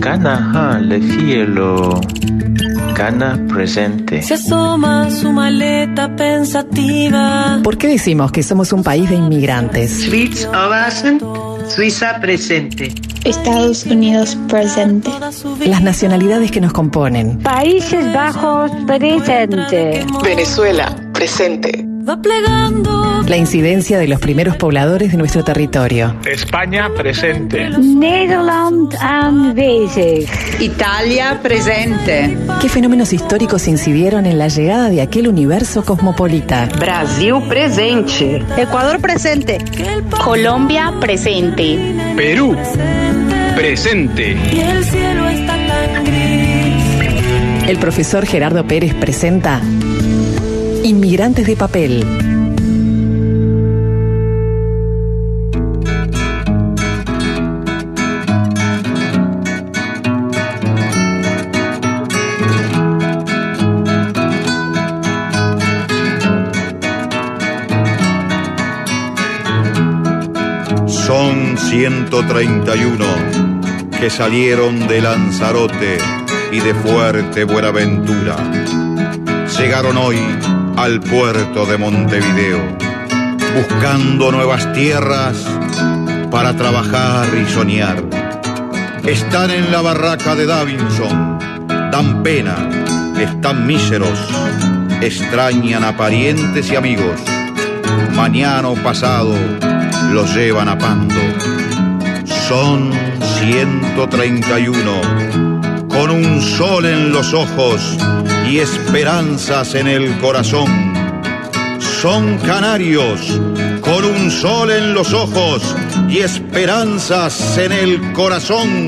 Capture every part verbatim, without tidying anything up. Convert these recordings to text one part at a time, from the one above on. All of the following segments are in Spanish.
Cana, le fielo. Cana presente. Se asoma su maleta pensativa. ¿Por qué decimos que somos un país de inmigrantes? Schweiz avance, Suiza presente. Estados Unidos presente. Las nacionalidades que nos componen. Países Bajos presente. Venezuela presente. Va plegando. La incidencia de los primeros pobladores de nuestro territorio. España presente. Nederland aanwezig. Italia presente. ¿Qué fenómenos históricos incidieron en la llegada de aquel universo cosmopolita? Brasil presente. Ecuador presente. Colombia presente. Perú presente. Y el cielo está tan gris. El profesor Gerardo Pérez presenta Inmigrantes de Papel. Son ciento treinta y uno que salieron de Lanzarote y de Fuerte Buenaventura. Llegaron hoy al puerto de Montevideo, buscando nuevas tierras para trabajar y soñar. Están en la barraca de Davinson, dan pena, están míseros, extrañan a parientes y amigos. Mañana o pasado los llevan a Pando. Son ciento treinta y uno, con un sol en los ojos y esperanzas en el corazón. Son canarios, con un sol en los ojos y esperanzas en el corazón.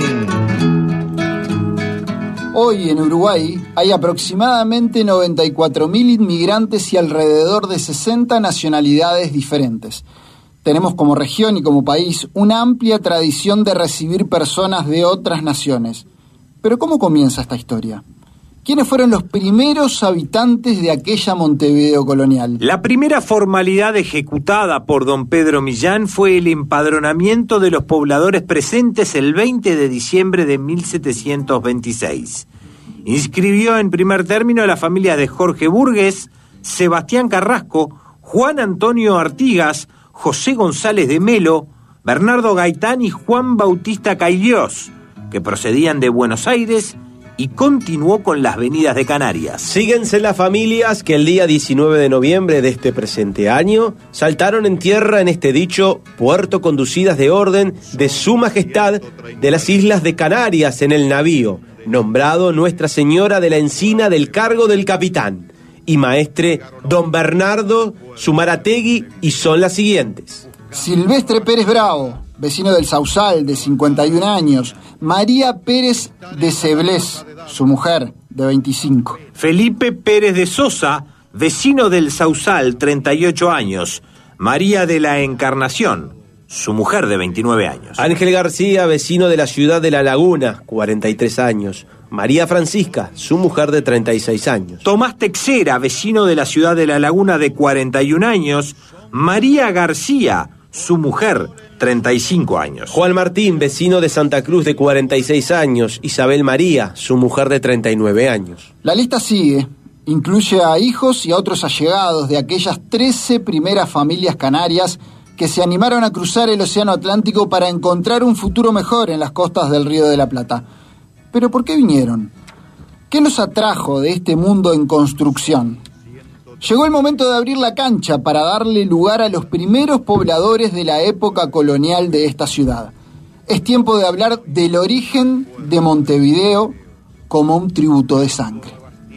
Hoy en Uruguay hay aproximadamente noventa y cuatro mil inmigrantes y alrededor de sesenta nacionalidades diferentes. Tenemos como región y como país una amplia tradición de recibir personas de otras naciones. Pero ¿cómo comienza esta historia? ¿Quiénes fueron los primeros habitantes de aquella Montevideo colonial? La primera formalidad ejecutada por don Pedro Millán fue el empadronamiento de los pobladores presentes el veinte de diciembre de mil setecientos veintiséis. Inscribió en primer término a la familia de Jorge Burgues, Sebastián Carrasco, Juan Antonio Artigas, José González de Melo, Bernardo Gaitán y Juan Bautista Cailiós, que procedían de Buenos Aires, y continuó con las venidas de Canarias. Síguense las familias que el día diecinueve de noviembre de este presente año saltaron en tierra en este dicho puerto conducidas de orden de su majestad de las islas de Canarias en el navío, nombrado Nuestra Señora de la Encina del cargo del capitán, y maestre don Bernardo Zumarategui, y son las siguientes: Silvestre Pérez Bravo, vecino del Sausal, de cincuenta y un años. María Pérez de Ceblés, su mujer, de veinticinco. Felipe Pérez de Sosa, vecino del Sausal, treinta y ocho años. María de la Encarnación, su mujer, de veintinueve años. Ángel García, vecino de la ciudad de La Laguna, cuarenta y tres años. María Francisca, su mujer, de treinta y seis años. Tomás Texera, vecino de la ciudad de La Laguna, de cuarenta y un años. María García, su mujer, treinta y cinco años. Juan Martín, vecino de Santa Cruz, de cuarenta y seis años. Isabel María, su mujer, de treinta y nueve años. La lista sigue. Incluye a hijos y a otros allegados de aquellas trece primeras familias canarias que se animaron a cruzar el Océano Atlántico para encontrar un futuro mejor en las costas del Río de la Plata. ¿Pero por qué vinieron? ¿Qué los atrajo de este mundo en construcción? Llegó el momento de abrir la cancha para darle lugar a los primeros pobladores de la época colonial de esta ciudad. Es tiempo de hablar del origen de Montevideo como un tributo de sangre.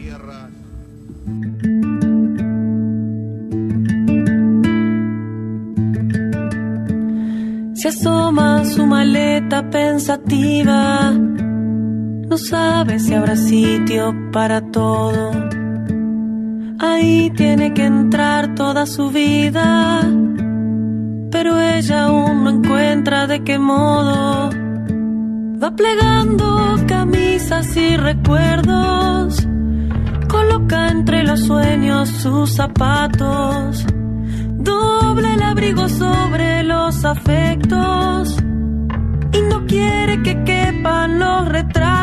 Se asoma su maleta pensativa, no sabe si habrá sitio para todo. Ahí tiene que entrar toda su vida, pero ella aún no encuentra de qué modo. Va plegando camisas y recuerdos, coloca entre los sueños sus zapatos, dobla el abrigo sobre los afectos y no quiere que quepan los retratos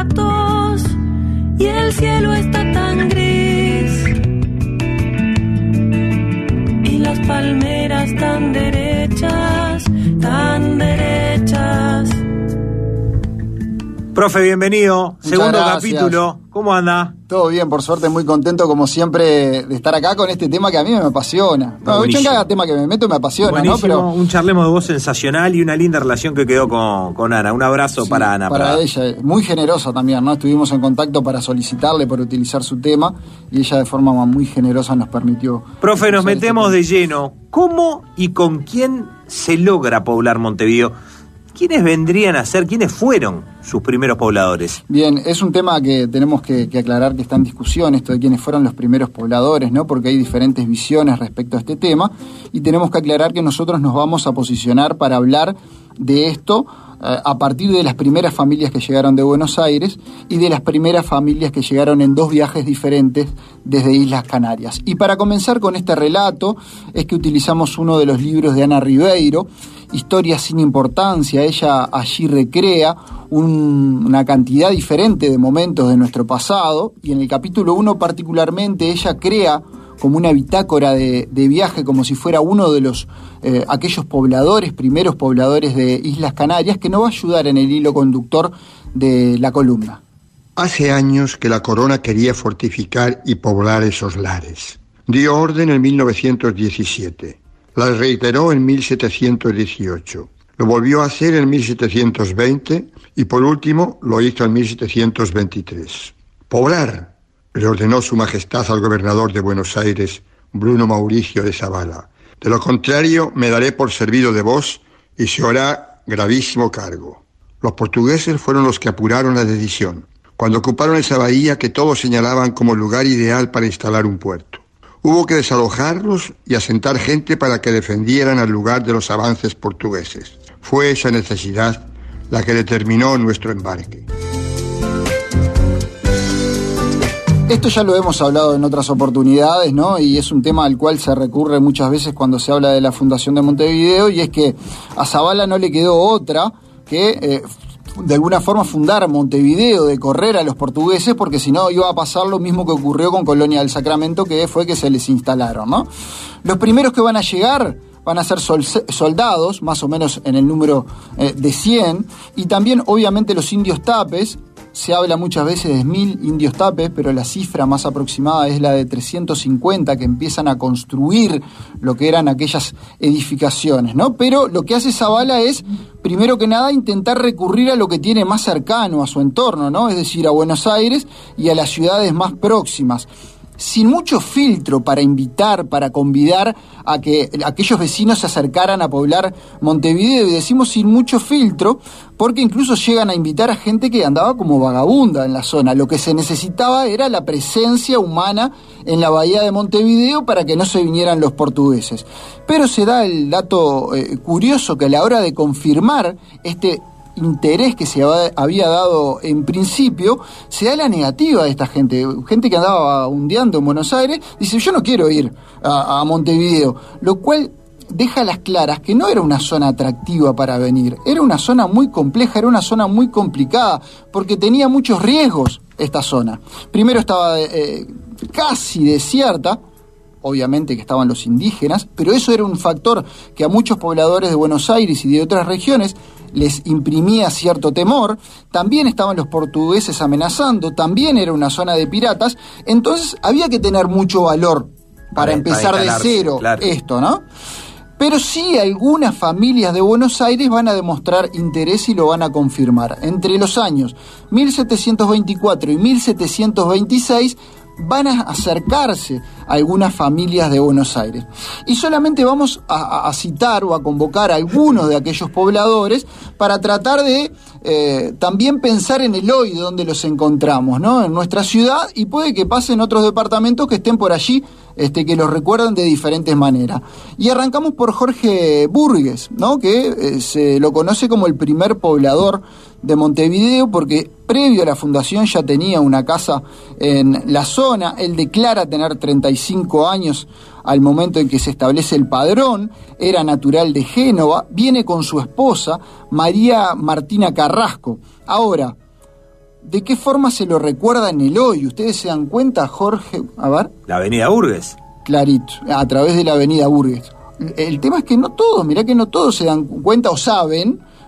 Profe, bienvenido. Muchas Segundo gracias. capítulo. ¿Cómo anda? Todo bien, por suerte, muy contento como siempre de estar acá con este tema que a mí me apasiona. No, de hecho, en cada tema que me meto me apasiona, Buenísimo, ¿no? Pero un charlemos de voz sensacional y una linda relación que quedó con, con Ana. Un abrazo sí, para Ana. Para, para ella, muy generosa también, ¿no? Estuvimos en contacto para solicitarle, para utilizar su tema, y ella de forma muy generosa nos permitió. Profe, nos metemos de lleno. ¿Cómo y con quién se logra poblar Montevideo? ¿Quiénes vendrían a ser, quiénes fueron sus primeros pobladores? Bien, es un tema que tenemos que, que aclarar que está en discusión, esto de quiénes fueron los primeros pobladores, ¿no? Porque hay diferentes visiones respecto a este tema, y tenemos que aclarar que nosotros nos vamos a posicionar para hablar de esto eh, a partir de las primeras familias que llegaron de Buenos Aires y de las primeras familias que llegaron en dos viajes diferentes desde Islas Canarias. Y para comenzar con este relato es que utilizamos uno de los libros de Ana Ribeiro, Historia sin importancia. Ella allí recrea un, una cantidad diferente de momentos de nuestro pasado, y en el capítulo uno particularmente ella crea como una bitácora de, de viaje, como si fuera uno de los eh, aquellos pobladores, primeros pobladores de Islas Canarias, que nos va a ayudar en el hilo conductor de la columna. Hace años que la corona quería fortificar y poblar esos lares. Dio orden en mil novecientos diecisiete. La reiteró en mil setecientos dieciocho, lo volvió a hacer en mil setecientos veinte y por último lo hizo en mil setecientos veintitrés. Poblar, le ordenó su majestad al gobernador de Buenos Aires, Bruno Mauricio de Zavala. De lo contrario, me daré por servido de vos y se hará gravísimo cargo. Los portugueses fueron los que apuraron la decisión, cuando ocuparon esa bahía que todos señalaban como lugar ideal para instalar un puerto. Hubo que desalojarlos y asentar gente para que defendieran al lugar de los avances portugueses. Fue esa necesidad la que determinó nuestro embarque. Esto ya lo hemos hablado en otras oportunidades, ¿no? Y es un tema al cual se recurre muchas veces cuando se habla de la fundación de Montevideo, y es que a Zavala no le quedó otra que eh, de alguna forma fundar Montevideo, de correr a los portugueses, porque si no iba a pasar lo mismo que ocurrió con Colonia del Sacramento, que fue que se les instalaron, ¿no? Los primeros que van a llegar van a ser sol- soldados, más o menos en el número eh, de cien, y también obviamente los indios tapes. Se habla muchas veces de mil indios tapes, pero la cifra más aproximada es la de trescientos cincuenta, que empiezan a construir lo que eran aquellas edificaciones, ¿no? Pero lo que hace Zavala es, primero que nada, intentar recurrir a lo que tiene más cercano a su entorno, ¿no? Es decir, a Buenos Aires y a las ciudades más próximas, sin mucho filtro para invitar, para convidar a que aquellos vecinos se acercaran a poblar Montevideo. Y decimos sin mucho filtro porque incluso llegan a invitar a gente que andaba como vagabunda en la zona. Lo que se necesitaba era la presencia humana en la bahía de Montevideo para que no se vinieran los portugueses. Pero se da el dato eh, curioso que a la hora de confirmar este interés que se había dado en principio, se da la negativa de esta gente, gente que andaba hundeando en Buenos Aires, dice yo no quiero ir a, a Montevideo, lo cual deja a las claras que no era una zona atractiva para venir, era una zona muy compleja, era una zona muy complicada, porque tenía muchos riesgos esta zona. Primero estaba eh, casi desierta, obviamente que estaban los indígenas, pero eso era un factor que a muchos pobladores de Buenos Aires y de otras regiones les imprimía cierto temor. También estaban los portugueses amenazando, también era una zona de piratas, entonces había que tener mucho valor para, para empezar para de cero, claro, esto, ¿no? Pero sí algunas familias de Buenos Aires van a demostrar interés y lo van a confirmar. Entre los años mil setecientos veinticuatro y mil setecientos veintiséis van a acercarse a algunas familias de Buenos Aires. Y solamente vamos a, a citar o a convocar a algunos de aquellos pobladores para tratar de eh, también pensar en el hoy donde los encontramos, ¿no? En nuestra ciudad, y puede que pasen otros departamentos que estén por allí, este, que los recuerdan de diferentes maneras. Y arrancamos por Jorge Burgues, ¿no? Que eh, se lo conoce como el primer poblador de Montevideo, porque previo a la fundación ya tenía una casa en la zona. Él declara tener treinta y cinco años al momento en que se establece el padrón, era natural de Génova, viene con su esposa María Martina Carrasco. Ahora, ¿de qué forma se lo recuerda en el hoy? ¿Ustedes se dan cuenta, Jorge? A ver. La avenida Burgues. Clarito, a través de la avenida Burgues. El tema es que no todos, mirá que no todos se dan cuenta o saben,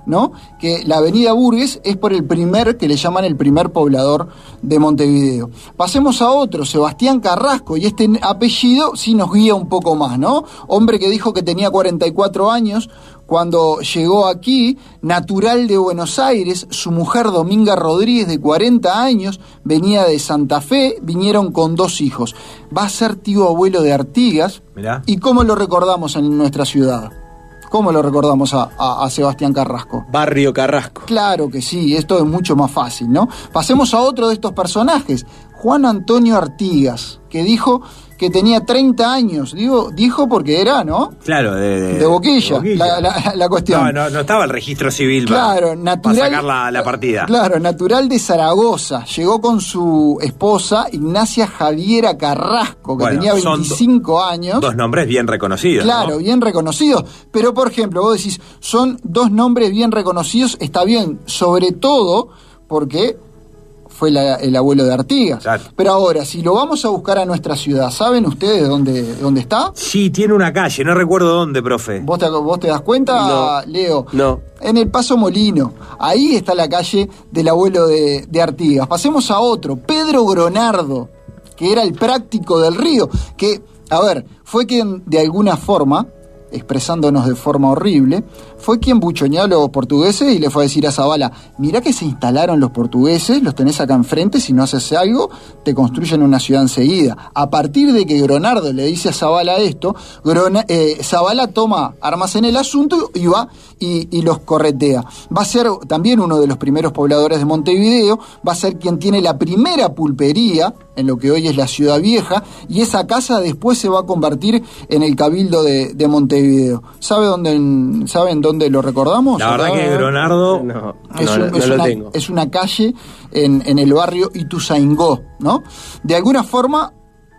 ¿no? Que la avenida Burgues es por el primer, que le llaman el primer poblador de Montevideo. Pasemos a otro, Sebastián Carrasco, y este apellido sí nos guía un poco más, ¿no? Hombre que dijo que tenía cuarenta y cuatro años cuando llegó aquí, natural de Buenos Aires, su mujer Dominga Rodríguez de cuarenta años, venía de Santa Fe, vinieron con dos hijos. Va a ser tío abuelo de Artigas. Mirá. ¿Y cómo lo recordamos en nuestra ciudad? ¿Cómo lo recordamos a, a, a Sebastián Carrasco? Barrio Carrasco. Claro que sí, esto es mucho más fácil, ¿no? Pasemos a otro de estos personajes, Juan Antonio Artigas, que dijo que tenía treinta años, digo, dijo porque era, ¿no? Claro, de, de, de Boquilla, de Boquilla. La, la, la cuestión. No, no, no estaba el registro civil claro, para, natural, para sacar la, la partida. Claro, natural de Zaragoza. Llegó con su esposa, Ignacia Javiera Carrasco, que bueno, tenía veinticinco do, años. Dos nombres bien reconocidos. Claro, ¿no? Bien reconocidos. Pero, por ejemplo, vos decís, son dos nombres bien reconocidos, está bien, sobre todo porque fue la, el abuelo de Artigas. Claro. Pero ahora, si lo vamos a buscar a nuestra ciudad, ¿saben ustedes dónde, dónde está? Sí, tiene una calle, no recuerdo dónde, profe. ¿Vos te, vos te das cuenta, no, Leo? No. En el Paso Molino. Ahí está la calle del abuelo de, de Artigas. Pasemos a otro, Pedro Gronardo, que era el práctico del río, que, a ver, fue quien de alguna forma, expresándonos de forma horrible, fue quien buchoneó a los portugueses y le fue a decir a Zavala, mirá que se instalaron los portugueses, los tenés acá enfrente, si no haces algo, te construyen una ciudad enseguida. A partir de que Gronardo le dice a Zavala esto, Grona, eh, Zavala toma armas en el asunto y va y, y los corretea. Va a ser también uno de los primeros pobladores de Montevideo, va a ser quien tiene la primera pulpería en lo que hoy es la Ciudad Vieja, y esa casa después se va a convertir en el Cabildo de, de Montevideo. ¿Sabe dónde, ¿Saben dónde lo recordamos? La verdad que Gronardo no, es, no, un, no es, lo una, tengo. Es una calle en, en el barrio Ituzaingó, ¿no? De alguna forma,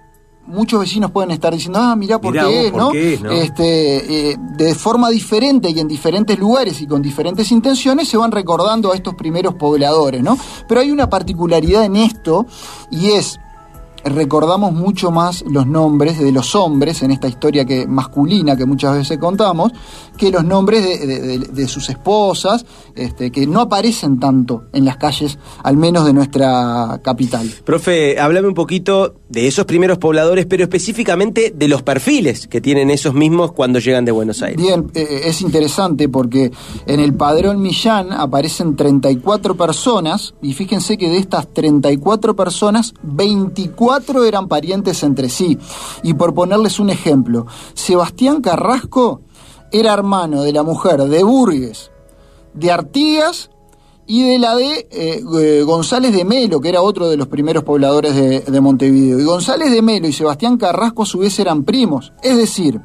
muchos vecinos pueden estar diciendo, ah, mirá por, mirá qué, vos, es, por ¿no? qué es, ¿no? Este, eh, de forma diferente y en diferentes lugares y con diferentes intenciones se van recordando a estos primeros pobladores, ¿no? Pero hay una particularidad en esto, y es, recordamos mucho más los nombres de los hombres en esta historia que masculina que muchas veces contamos, que los nombres de, de, de, de sus esposas, este, que no aparecen tanto en las calles, al menos de nuestra capital. Profe, háblame un poquito de esos primeros pobladores, pero específicamente de los perfiles que tienen esos mismos cuando llegan de Buenos Aires. Bien, eh, es interesante porque en el Padrón Millán aparecen treinta y cuatro personas, y fíjense que de estas treinta y cuatro personas, veinticuatro eran parientes entre sí. Y por ponerles un ejemplo, Sebastián Carrasco era hermano de la mujer de Burgues, de Artigas y de la de eh, eh, González de Melo, que era otro de los primeros pobladores de, de Montevideo. Y González de Melo y Sebastián Carrasco a su vez eran primos. Es decir,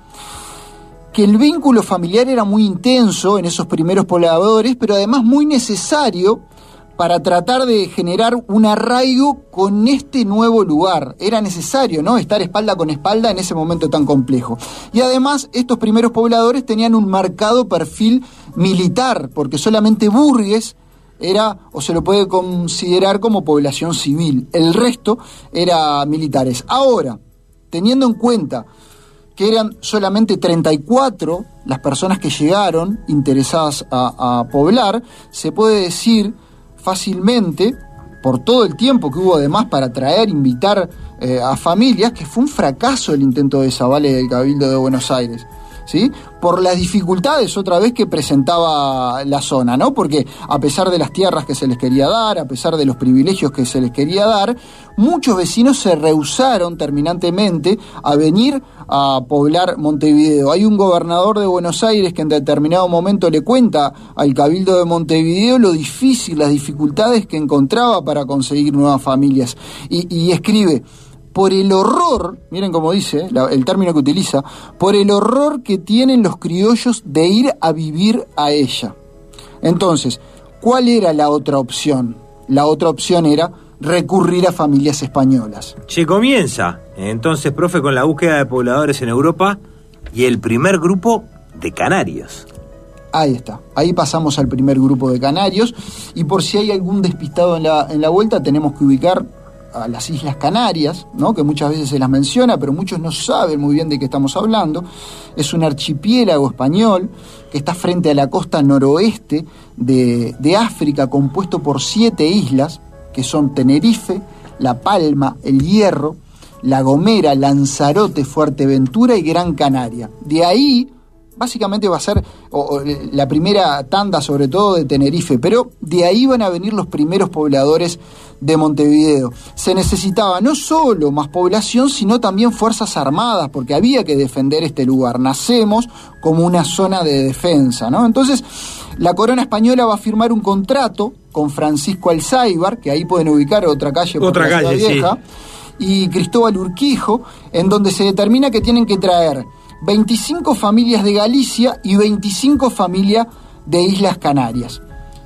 que el vínculo familiar era muy intenso en esos primeros pobladores, pero además muy necesario para tratar de generar un arraigo con este nuevo lugar. Era necesario, ¿no?, estar espalda con espalda en ese momento tan complejo. Y además, estos primeros pobladores tenían un marcado perfil militar, porque solamente Burgues era, o se lo puede considerar como población civil. El resto era militares. Ahora, teniendo en cuenta que eran solamente treinta y cuatro las personas que llegaron interesadas a, a poblar, se puede decir fácilmente, por todo el tiempo que hubo además para traer, invitar eh, a familias, que fue un fracaso el intento de Zavala y del Cabildo de Buenos Aires, ¿sí? Por las dificultades otra vez que presentaba la zona, ¿no? Porque a pesar de las tierras que se les quería dar, a pesar de los privilegios que se les quería dar, muchos vecinos se rehusaron terminantemente a venir a poblar Montevideo. Hay un gobernador de Buenos Aires que en determinado momento le cuenta al Cabildo de Montevideo lo difícil, las dificultades que encontraba para conseguir nuevas familias. Y, y escribe: por el horror, miren cómo dice la, el término que utiliza, por el horror que tienen los criollos de ir a vivir a ella. Entonces, ¿cuál era la otra opción? La otra opción era recurrir a familias españolas. Se comienza, entonces, profe, con la búsqueda de pobladores en Europa y el primer grupo de canarios. Ahí está, ahí pasamos al primer grupo de canarios, y por si hay algún despistado en la, en la vuelta, tenemos que ubicar a las Islas Canarias, ¿no? Que muchas veces se las menciona, pero muchos no saben muy bien de qué estamos hablando. Es un archipiélago español que está frente a la costa noroeste de, de África, compuesto por siete islas, que son Tenerife, La Palma, El Hierro, La Gomera, Lanzarote, Fuerteventura y Gran Canaria. De ahí, básicamente va a ser o, o, la primera tanda, sobre todo de Tenerife, pero de ahí van a venir los primeros pobladores de Montevideo. Se necesitaba no solo más población, sino también fuerzas armadas, porque había que defender este lugar. Nacemos como una zona de defensa, ¿no? Entonces, la corona española va a firmar un contrato con Francisco Alzáibar, que ahí pueden ubicar otra calle por otra la calle, Ciudad Vieja, sí. Y Cristóbal Urquijo, en donde se determina que tienen que traer veinticinco familias de Galicia y veinticinco familias de Islas Canarias.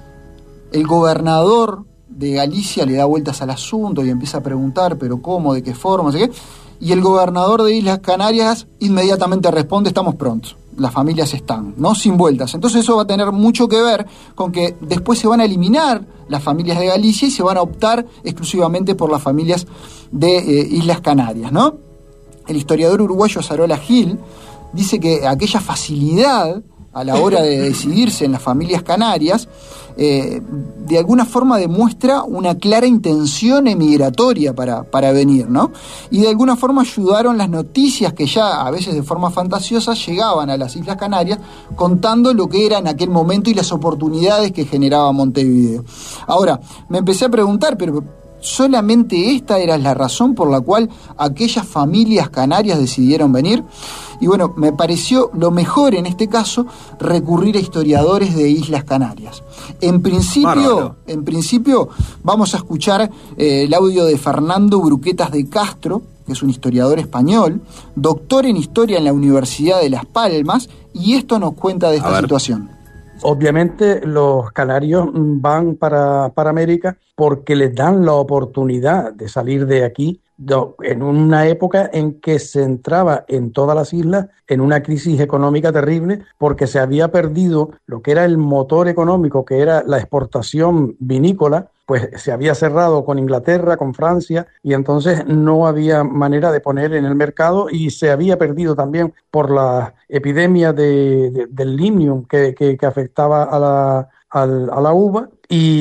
El gobernador de Galicia le da vueltas al asunto y empieza a preguntar, pero cómo, de qué forma, no sé qué, y el gobernador de Islas Canarias inmediatamente responde, estamos prontos, las familias están, ¿no? Sin vueltas. Entonces eso va a tener mucho que ver con que después se van a eliminar las familias de Galicia y se van a optar exclusivamente por las familias de eh, Islas Canarias, ¿no? El historiador uruguayo Sarola Gil dice que aquella facilidad a la hora de decidirse en las familias canarias, eh, de alguna forma demuestra una clara intención emigratoria para, para venir, ¿no? Y de alguna forma ayudaron las noticias que ya a veces de forma fantasiosa llegaban a las Islas Canarias contando lo que era en aquel momento y las oportunidades que generaba Montevideo. Ahora, me empecé a preguntar, pero ¿solamente esta era la razón por la cual aquellas familias canarias decidieron venir? Y bueno, me pareció lo mejor en este caso recurrir a historiadores de Islas Canarias. En principio, Bárbaro. en principio vamos a escuchar eh, el audio de Fernando Bruquetas de Castro, que es un historiador español, doctor en historia en la Universidad de Las Palmas, y esto nos cuenta de esta situación. Obviamente los canarios van para, para América porque les dan la oportunidad de salir de aquí en una época en que se entraba en todas las islas en una crisis económica terrible, porque se había perdido lo que era el motor económico, que era la exportación vinícola, pues se había cerrado con Inglaterra, con Francia, y entonces no había manera de poner en el mercado, y se había perdido también por la epidemia de, de, del limnium que, que, que afectaba a la, a, a la uva,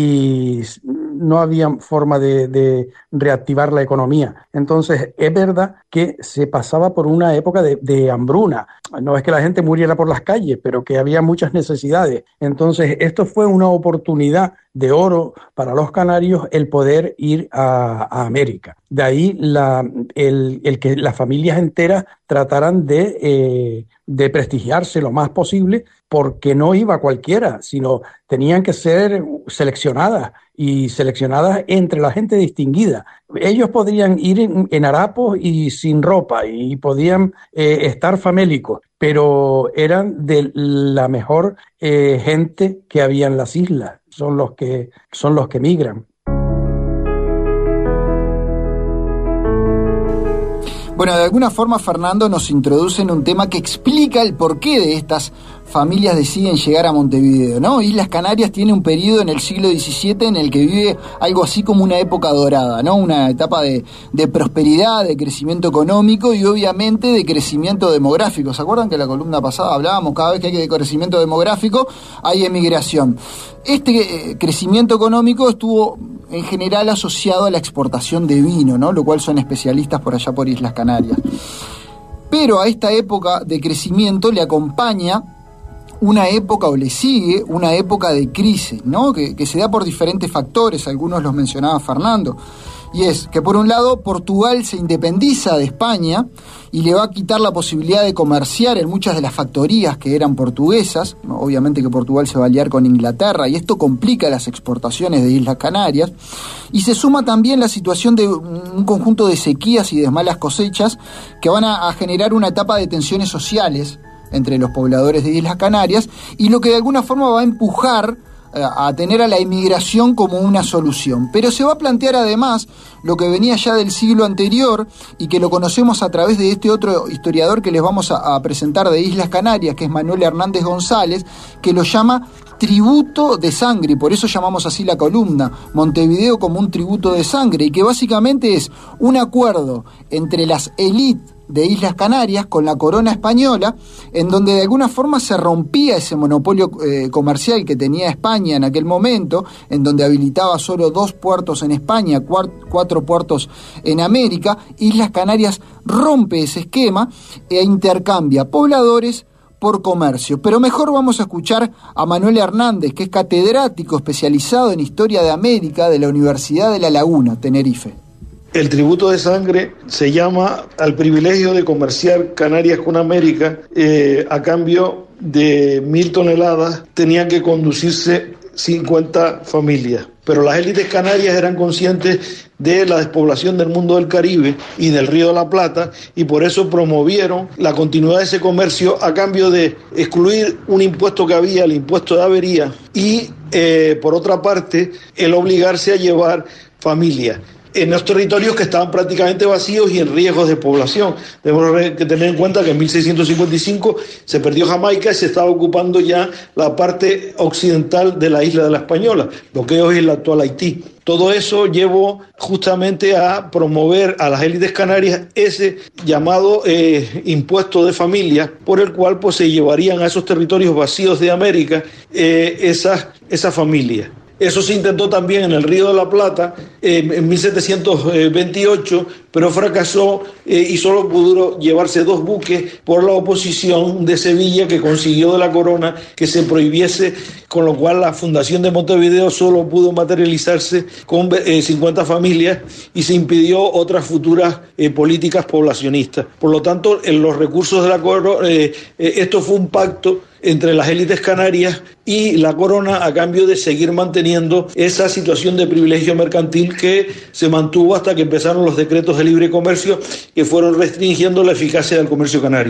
y no había forma de, de reactivar la economía. Entonces, es verdad que se pasaba por una época de, de hambruna. No es que la gente muriera por las calles, pero que había muchas necesidades. Entonces, esto fue una oportunidad de oro para los canarios el poder ir a, a América. De ahí la, el, el que las familias enteras trataran de, eh, de prestigiarse lo más posible, porque no iba cualquiera, sino tenían que ser seleccionadas y seleccionadas entre la gente distinguida. Ellos podrían ir en, en harapos y sin ropa y podían eh, estar famélicos, pero eran de la mejor eh, gente que había en las islas. Son los que, son los que migran. Bueno, de alguna forma Fernando nos introduce en un tema que explica el porqué de estas familias deciden llegar a Montevideo, ¿no? Islas Canarias tiene un periodo en el siglo diecisiete en el que vive algo así como una época dorada, ¿no? Una etapa de, de prosperidad, de crecimiento económico y obviamente de crecimiento demográfico. ¿Se acuerdan que en la columna pasada hablábamos cada vez que hay crecimiento demográfico hay emigración? Este eh, crecimiento económico estuvo en general asociado a la exportación de vino, ¿no? Lo cual son especialistas por allá por Islas Canarias. Pero a esta época de crecimiento le acompaña una época, o le sigue, una época de crisis, ¿no? Que, que se da por diferentes factores, algunos los mencionaba Fernando. Y es que por un lado Portugal se independiza de España y le va a quitar la posibilidad de comerciar en muchas de las factorías que eran portuguesas, ¿no? Obviamente que Portugal se va a aliar con Inglaterra y esto complica las exportaciones de Islas Canarias, y se suma también la situación de un conjunto de sequías y de malas cosechas que van a, a generar una etapa de tensiones sociales entre los pobladores de Islas Canarias, y lo que de alguna forma va a empujar a tener a la inmigración como una solución. Pero se va a plantear además lo que venía ya del siglo anterior y que lo conocemos a través de este otro historiador que les vamos a, a presentar de Islas Canarias, que es Manuel Hernández González, que lo llama tributo de sangre, y por eso llamamos así la columna, Montevideo como un tributo de sangre, y que básicamente es un acuerdo entre las élites de Islas Canarias con la corona española, en donde de alguna forma se rompía ese monopolio eh, comercial que tenía España en aquel momento, en donde habilitaba solo dos puertos en España, cuatro, cuatro puertos en América. Islas Canarias rompe ese esquema e intercambia pobladores por comercio. Pero mejor vamos a escuchar a Manuel Hernández, que es catedrático especializado en Historia de América de la Universidad de La Laguna, Tenerife. El tributo de sangre se llama al privilegio de comerciar Canarias con América. Eh, a cambio de mil toneladas tenían que conducirse cincuenta familias. Pero las élites canarias eran conscientes de la despoblación del mundo del Caribe y del Río de la Plata, y por eso promovieron la continuidad de ese comercio a cambio de excluir un impuesto que había, el impuesto de avería, y eh, por otra parte el obligarse a llevar familias en los territorios que estaban prácticamente vacíos y en riesgos de población. Tenemos que tener en cuenta que en mil seiscientos cincuenta y cinco se perdió Jamaica y se estaba ocupando ya la parte occidental de la isla de la Española, lo que hoy es el actual Haití. Todo eso llevó justamente a promover a las élites canarias ese llamado eh, impuesto de familia, por el cual pues, se llevarían a esos territorios vacíos de América eh, esas, esas familias. Eso se intentó también en el Río de la Plata eh, en mil setecientos veintiocho, pero fracasó eh, y solo pudieron llevarse dos buques por la oposición de Sevilla, que consiguió de la corona que se prohibiese, con lo cual la fundación de Montevideo solo pudo materializarse con eh, cincuenta familias y se impidió otras futuras eh, políticas poblacionistas. Por lo tanto, en los recursos de la corona, eh, eh, esto fue un pacto entre las élites canarias y la corona a cambio de seguir manteniendo esa situación de privilegio mercantil que se mantuvo hasta que empezaron los decretos de libre comercio, que fueron restringiendo la eficacia del comercio canario.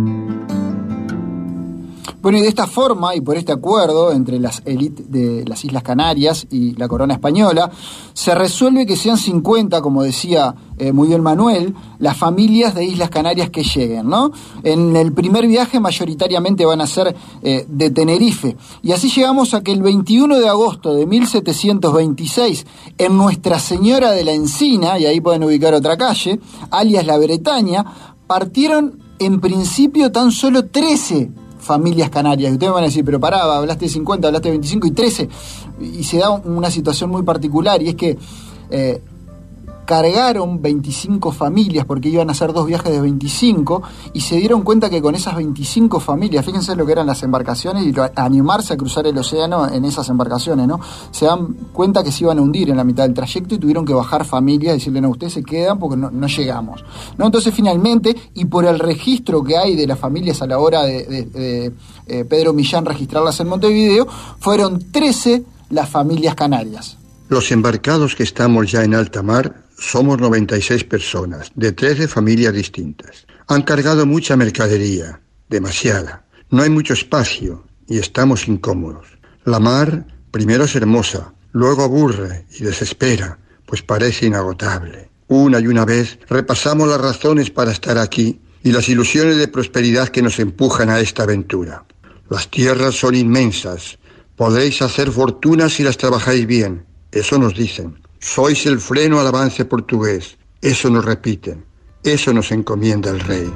Bueno, y de esta forma, y por este acuerdo entre las élites de las Islas Canarias y la corona española, se resuelve que sean cincuenta, como decía eh, muy bien Manuel, las familias de Islas Canarias que lleguen, ¿no? En el primer viaje mayoritariamente van a ser eh, de Tenerife. Y así llegamos a que el veintiuno de agosto de mil setecientos veintiséis, en Nuestra Señora de la Encina, y ahí pueden ubicar otra calle, alias La Bretaña, partieron en principio tan solo trece familias canarias. Y ustedes me van a decir, pero pará, hablaste de cincuenta, hablaste de veinticinco y trece. Y se da una situación muy particular, y es que eh, cargaron veinticinco familias, porque iban a hacer dos viajes de veinticinco, y se dieron cuenta que con esas veinticinco familias, fíjense lo que eran las embarcaciones y lo, animarse a cruzar el océano en esas embarcaciones, ¿no? Se dan cuenta que se iban a hundir en la mitad del trayecto y tuvieron que bajar familias y decirle, no, ustedes se quedan porque no, no llegamos, ¿no? Entonces finalmente, y por el registro que hay de las familias a la hora de, de, de, de eh, Pedro Millán registrarlas en Montevideo, fueron trece las familias canarias. Los embarcados que estamos ya en alta mar somos noventa y seis personas, de trece familias distintas. Han cargado mucha mercadería, demasiada. No hay mucho espacio y estamos incómodos. La mar primero es hermosa, luego aburre y desespera, pues parece inagotable. Una y una vez repasamos las razones para estar aquí y las ilusiones de prosperidad que nos empujan a esta aventura. Las tierras son inmensas. Podréis hacer fortunas si las trabajáis bien. Eso nos dicen. Sois el freno al avance portugués. Eso nos repiten. Eso nos encomienda el rey.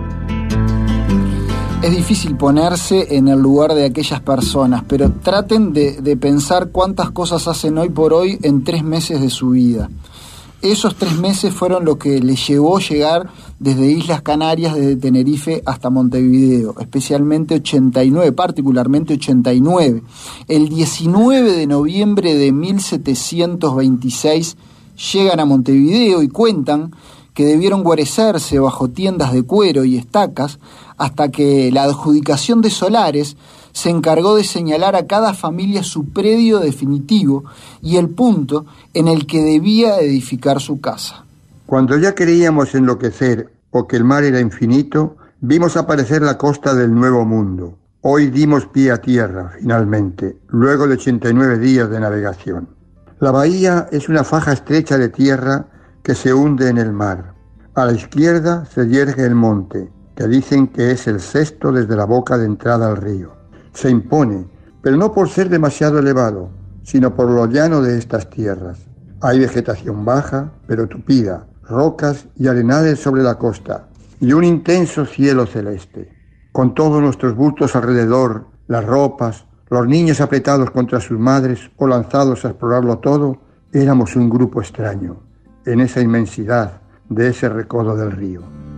Es difícil ponerse en el lugar de aquellas personas, pero traten de, de pensar cuántas cosas hacen hoy por hoy en tres meses de su vida. Esos tres meses fueron lo que les llevó llegar desde Islas Canarias, desde Tenerife hasta Montevideo, especialmente ochenta y nueve, particularmente ochenta y nueve. El diecinueve de noviembre de mil setecientos veintiséis llegan a Montevideo y cuentan que debieron guarecerse bajo tiendas de cuero y estacas hasta que la adjudicación de solares se encargó de señalar a cada familia su predio definitivo y el punto en el que debía edificar su casa. Cuando ya creíamos enloquecer o que el mar era infinito, vimos aparecer la costa del Nuevo Mundo. Hoy dimos pie a tierra, finalmente, luego de ochenta y nueve días de navegación. La bahía es una faja estrecha de tierra que se hunde en el mar. A la izquierda se yergue el monte, que dicen que es el sexto desde la boca de entrada al río. Se impone, pero no por ser demasiado elevado, sino por lo llano de estas tierras. Hay vegetación baja, pero tupida, rocas y arenales sobre la costa, y un intenso cielo celeste. Con todos nuestros bultos alrededor, las ropas, los niños apretados contra sus madres o lanzados a explorarlo todo, éramos un grupo extraño, en esa inmensidad de ese recodo del río.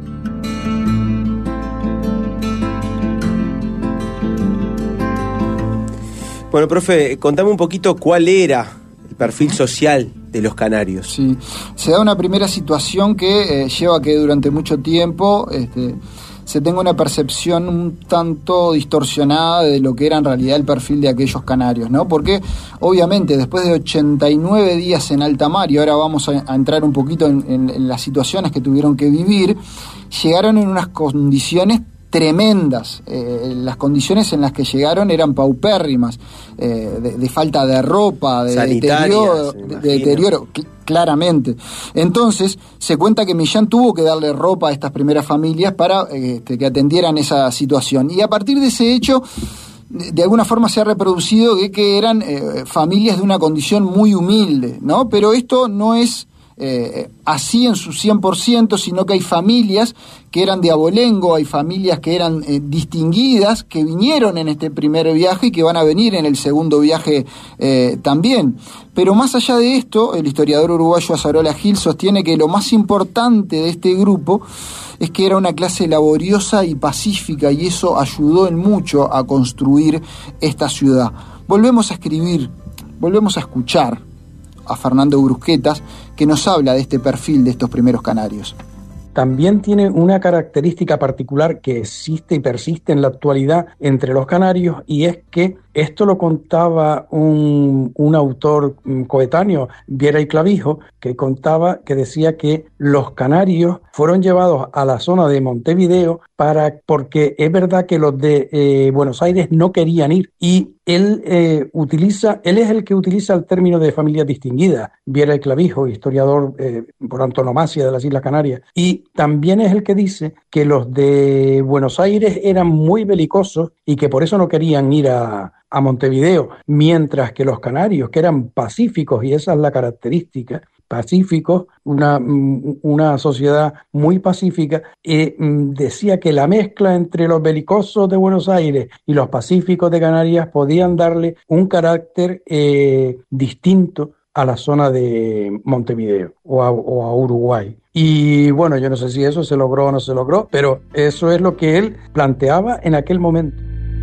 Bueno, profe, contame un poquito cuál era el perfil social de los canarios. Sí, se da una primera situación que eh, lleva a que durante mucho tiempo este, se tenga una percepción un tanto distorsionada de lo que era en realidad el perfil de aquellos canarios, ¿no? Porque obviamente después de ochenta y nueve días en alta mar, y ahora vamos a, a entrar un poquito en, en, en las situaciones que tuvieron que vivir, llegaron en unas condiciones tremendas. Eh, las condiciones en las que llegaron eran paupérrimas, eh, de, de falta de ropa, de deterioro, de, de deterioro cl- claramente. Entonces se cuenta que Millán tuvo que darle ropa a estas primeras familias para eh, este, que atendieran esa situación, y a partir de ese hecho de, de alguna forma se ha reproducido de que eran eh, familias de una condición muy humilde, ¿no? Pero esto no es Eh, así en su cien por ciento, sino que hay familias que eran de abolengo, hay familias que eran eh, distinguidas, que vinieron en este primer viaje y que van a venir en el segundo viaje eh, también. Pero más allá de esto, el historiador uruguayo Azarola Gil sostiene que lo más importante de este grupo es que era una clase laboriosa y pacífica, y eso ayudó en mucho a construir esta ciudad. Volvemos a escribir, volvemos a escuchar a Fernando Brusquetas, que nos habla de este perfil de estos primeros canarios. También tiene una característica particular que existe y persiste en la actualidad entre los canarios, y es que esto lo contaba un, un autor coetáneo, Viera y Clavijo, que contaba, que decía que los canarios fueron llevados a la zona de Montevideo para, porque es verdad que los de eh, Buenos Aires no querían ir, y él eh, utiliza, él es el que utiliza el término de familias distinguidas, Viera y Clavijo, historiador eh, por antonomasia de las Islas Canarias, y también es el que dice que los de Buenos Aires eran muy belicosos y que por eso no querían ir a, a Montevideo, mientras que los canarios, que eran pacíficos, y esa es la característica, pacíficos, una, una sociedad muy pacífica, eh, decía que la mezcla entre los belicosos de Buenos Aires y los pacíficos de Canarias podían darle un carácter eh, distinto a la zona de Montevideo o a, o a Uruguay. Y bueno, yo no sé si eso se logró o no se logró, pero eso es lo que él planteaba en aquel momento.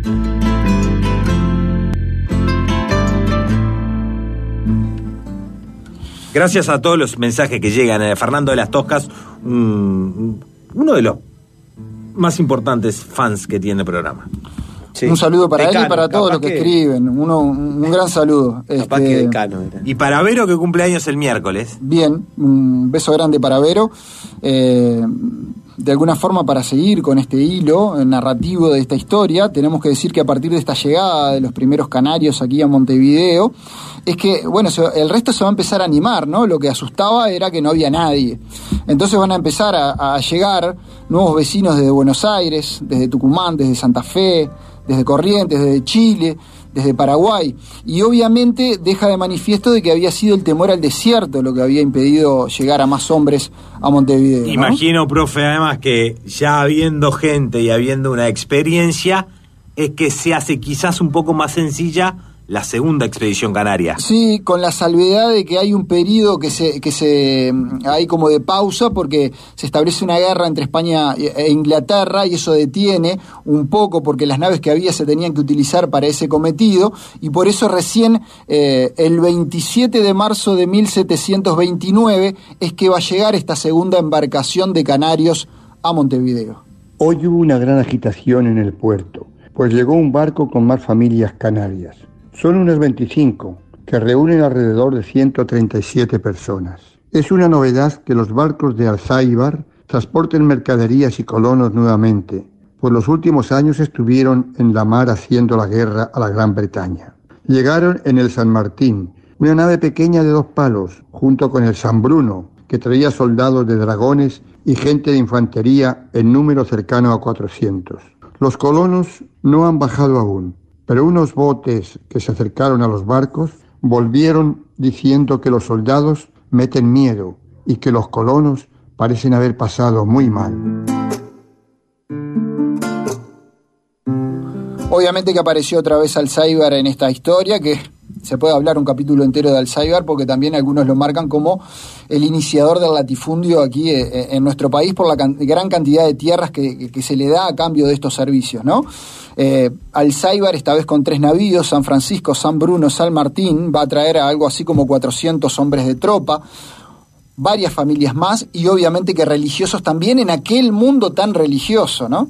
Gracias a todos los mensajes que llegan. Eh, Fernando de las Toscas, um, uno de los más importantes fans que tiene el programa. Sí. Un saludo para decano, él y para todos los que, que escriben. Uno, un gran saludo. Capaz este, que decano era. Y para Vero, que cumple años el miércoles. Bien, un beso grande para Vero. Eh, de alguna forma, para seguir con este hilo narrativo de esta historia, tenemos que decir que a partir de esta llegada de los primeros canarios aquí a Montevideo, es que, bueno, el resto se va a empezar a animar, ¿no? Lo que asustaba era que no había nadie. Entonces van a empezar a, a llegar nuevos vecinos desde Buenos Aires, desde Tucumán, desde Santa Fe, desde Corrientes, desde Chile, desde Paraguay, y obviamente deja de manifiesto de que había sido el temor al desierto lo que había impedido llegar a más hombres a Montevideo, ¿no? Imagino, profe, además que ya habiendo gente y habiendo una experiencia, es que se hace quizás un poco más sencilla la segunda expedición canaria. Sí, con la salvedad de que hay un periodo que se que se hay como de pausa, porque se establece una guerra entre España e Inglaterra, y eso detiene un poco porque las naves que había se tenían que utilizar para ese cometido, y por eso recién eh, el veintisiete de marzo de mil setecientos veintinueve es que va a llegar esta segunda embarcación de canarios a Montevideo. Hoy hubo una gran agitación en el puerto, pues llegó un barco con más familias canarias. Son unas veinticinco, que reúnen alrededor de ciento treinta y siete personas. Es una novedad que los barcos de Alzáibar transporten mercaderías y colonos nuevamente, pues los últimos años estuvieron en la mar haciendo la guerra a la Gran Bretaña. Llegaron en el San Martín, una nave pequeña de dos palos, junto con el San Bruno, que traía soldados de dragones y gente de infantería en número cercano a cuatrocientos. Los colonos no han bajado aún, pero unos botes que se acercaron a los barcos volvieron diciendo que los soldados meten miedo y que los colonos parecen haber pasado muy mal. Obviamente que apareció otra vez Alzheimer en esta historia, que se puede hablar un capítulo entero de Alzheimer, porque también algunos lo marcan como el iniciador del latifundio aquí en nuestro país por la can- gran cantidad de tierras que, que se le da a cambio de estos servicios, ¿no? Eh, Alzheimer, esta vez con tres navíos, San Francisco, San Bruno, San Martín, va a traer a algo así como cuatrocientos hombres de tropa, varias familias más, y obviamente que religiosos también en aquel mundo tan religioso, ¿no?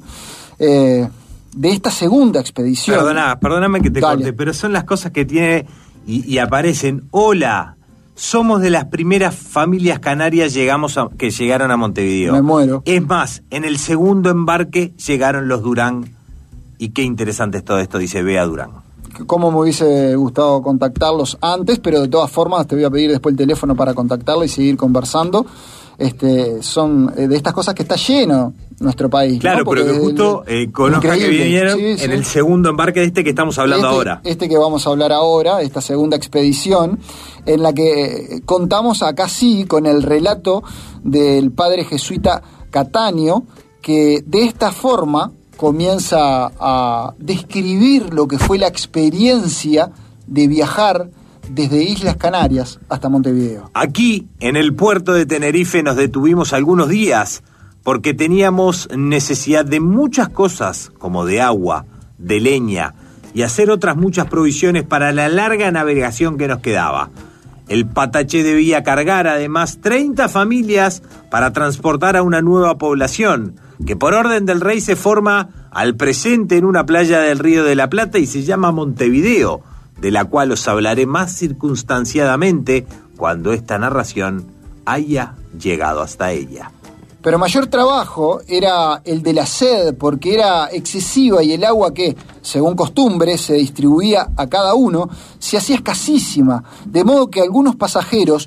Eh, de esta segunda expedición. Perdona, perdóname que te Dale. corte, pero son las cosas que tiene y, y aparecen. Hola, somos de las primeras familias canarias llegamos a, que llegaron a Montevideo. Me muero. Es más, en el segundo embarque llegaron los Durán, y qué interesante es todo esto, dice Bea Durán. Cómo me hubiese gustado contactarlos antes, pero de todas formas te voy a pedir después el teléfono para contactarlo y seguir conversando. Este, son de estas cosas que está lleno nuestro país. Claro, ¿no? pero que justo eh, conozcan que vinieron sí, en sí. el segundo embarque de este que estamos hablando este, ahora. Este que vamos a hablar ahora, esta segunda expedición, en la que contamos acá sí con el relato del padre jesuita Cataño, que de esta forma comienza a describir lo que fue la experiencia de viajar desde Islas Canarias hasta Montevideo. Aquí, en el puerto de Tenerife, nos detuvimos algunos días porque teníamos necesidad de muchas cosas, como de agua, de leña y hacer otras muchas provisiones para la larga navegación que nos quedaba. El Pataché debía cargar además treinta familias para transportar a una nueva población, que por orden del rey se forma al presente en una playa del Río de la Plata y se llama Montevideo, de la cual os hablaré más circunstanciadamente cuando esta narración haya llegado hasta ella. Pero mayor trabajo era el de la sed, porque era excesiva y el agua que, según costumbre, se distribuía a cada uno, se hacía escasísima, de modo que algunos pasajeros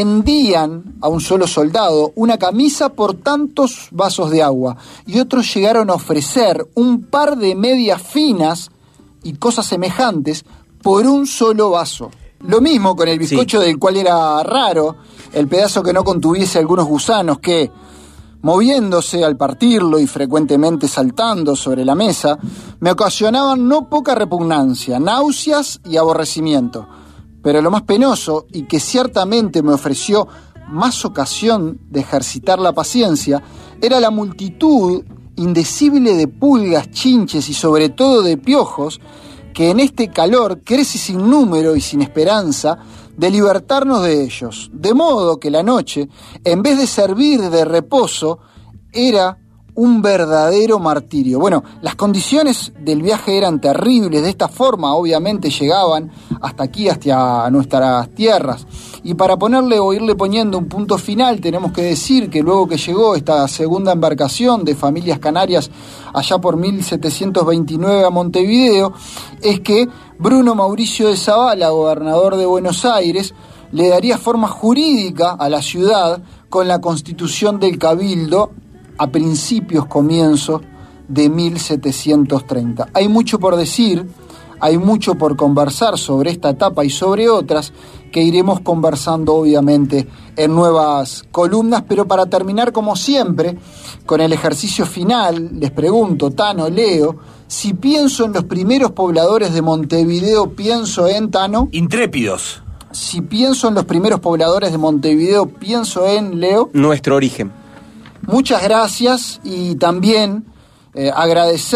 vendían a un solo soldado una camisa por tantos vasos de agua, y otros llegaron a ofrecer un par de medias finas y cosas semejantes por un solo vaso. Lo mismo con el bizcocho, sí, del cual era raro el pedazo que no contuviese algunos gusanos que, moviéndose al partirlo y frecuentemente saltando sobre la mesa, me ocasionaban no poca repugnancia, náuseas y aborrecimiento. Pero lo más penoso, y que ciertamente me ofreció más ocasión de ejercitar la paciencia, era la multitud indecible de pulgas, chinches y sobre todo de piojos, que en este calor crece sin número y sin esperanza de libertarnos de ellos, de modo que la noche, en vez de servir de reposo, era un verdadero martirio. Bueno, las condiciones del viaje eran terribles, de esta forma obviamente llegaban hasta aquí, hasta nuestras tierras, y para ponerle o irle poniendo un punto final, tenemos que decir que luego que llegó esta segunda embarcación de familias canarias allá por mil setecientos veintinueve a Montevideo, es que Bruno Mauricio de Zavala, gobernador de Buenos Aires, le daría forma jurídica a la ciudad con la constitución del Cabildo a principios, comienzos de mil setecientos treinta. Hay mucho por decir, hay mucho por conversar sobre esta etapa y sobre otras que iremos conversando obviamente en nuevas columnas, pero para terminar como siempre con el ejercicio final, les pregunto, Tano, Leo, si pienso en los primeros pobladores de Montevideo, pienso en, Tano... Intrépidos. Si pienso en los primeros pobladores de Montevideo, pienso en, Leo... Nuestro origen. Muchas gracias y también eh,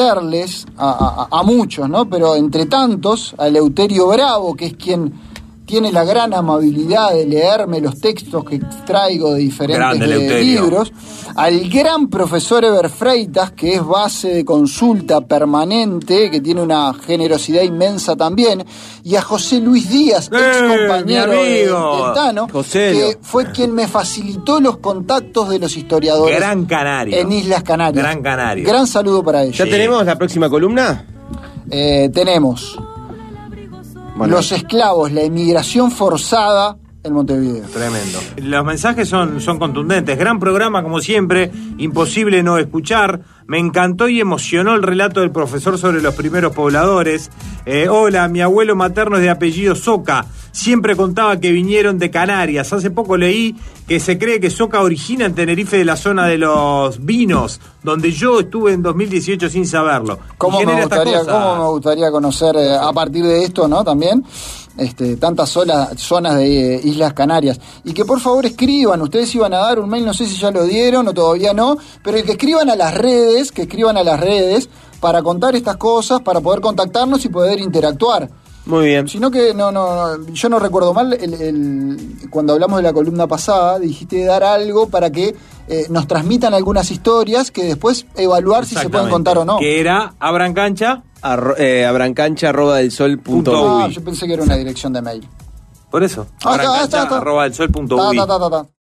agradecerles a, a, a muchos, ¿no? Pero entre tantos, a Eleuterio Bravo, que es quien tiene la gran amabilidad de leerme los textos que traigo de diferentes de libros, al gran profesor Eber Freitas, que es base de consulta permanente, que tiene una generosidad inmensa también, y a José Luis Díaz, ¡Eh, ex compañero de, del Tano, José, que fue quien me facilitó los contactos de los historiadores Gran Canario. en Islas Canarias. Gran Canario. Gran saludo para ellos. ¿Ya sí. tenemos la próxima columna? Eh, tenemos bueno. Los esclavos, la emigración forzada en Montevideo. Tremendo. Los mensajes son, son contundentes. Gran programa, como siempre. Imposible no escuchar. Me encantó y emocionó el relato del profesor sobre los primeros pobladores. Eh, hola, mi abuelo materno es de apellido Soca. Siempre contaba que vinieron de Canarias. Hace poco leí que se cree que Soca origina en Tenerife, de la zona de los vinos, donde yo estuve en dos mil dieciocho sin saberlo. ¿Cómo me gustaría, cómo me gustaría conocer eh, a partir de esto, ¿no? También este, tantas zonas, zonas de eh, Islas Canarias. Y que por favor escriban. Ustedes iban a dar un mail, no sé si ya lo dieron o todavía no, pero que escriban a las redes, que escriban a las redes para contar estas cosas, para poder contactarnos y poder interactuar. Muy bien. Sino que no, no, no, yo no recuerdo mal, el, el, cuando hablamos de la columna pasada, dijiste dar algo para que eh, nos transmitan algunas historias que después evaluar si se pueden contar o no. Que era abrancancha, Arro, eh, abrancancha arroba del sol punto uy. Ah, yo pensé que era una dirección de mail. Por eso, ah, abrancancha está, está, está. arroba del sol punto uy. Ta, ta, ta, ta, ta.